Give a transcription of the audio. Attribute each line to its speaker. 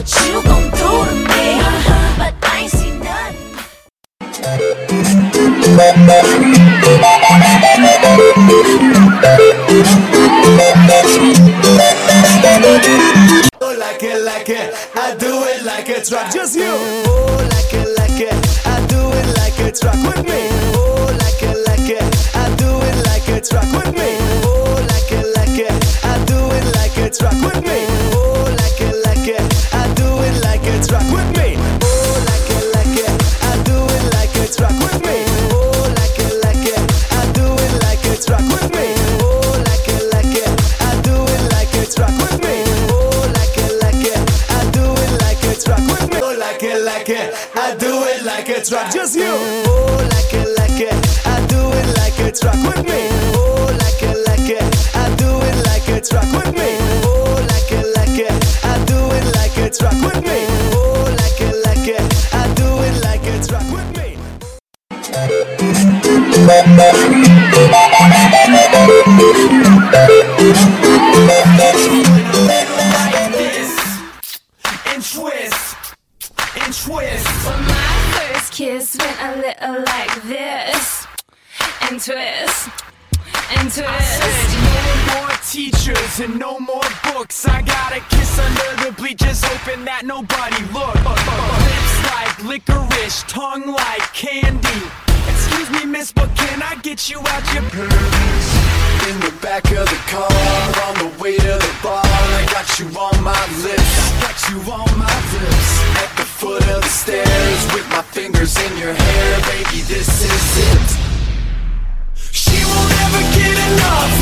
Speaker 1: what you gon' do to me. But I ain't seen nothing.
Speaker 2: Oh, like it, I do it like a track. Just you. Oh, like it, I do it like a track with me. Oh, like it, I do it like a track with me. Oh, like it, I do it like a track with me. Oh, like it, I do it like a track with me. Oh, like it, I do it like a track with me. Oh, like it, I do it like a track with me. Oh, like it, I do it like a track with me. Oh, like it, I do it like a track with me. Oh, like it, I do it like a track. Just you. Oh, like it, I do it like a track with me. Oh, like it, I do it like a track with me. Oh, like it, I do it like a track with me. Oh, like it, I do it like a track with me.
Speaker 3: And twist, and twist.
Speaker 1: Well, my first kiss went a little like this. And twist, and twist.
Speaker 3: I said no more teachers and no more books. I got a kiss under the bleachers, hoping that nobody look. Lips like licorice, tongue like candy. Excuse me, miss, but can I get you out your pants?
Speaker 2: In the back of the car, on the way to the bar, I got you on my lips.
Speaker 3: I got you on my lips.
Speaker 2: At the foot of the stairs, with my fingers in your hair, baby, this is it.
Speaker 3: She won't ever get enough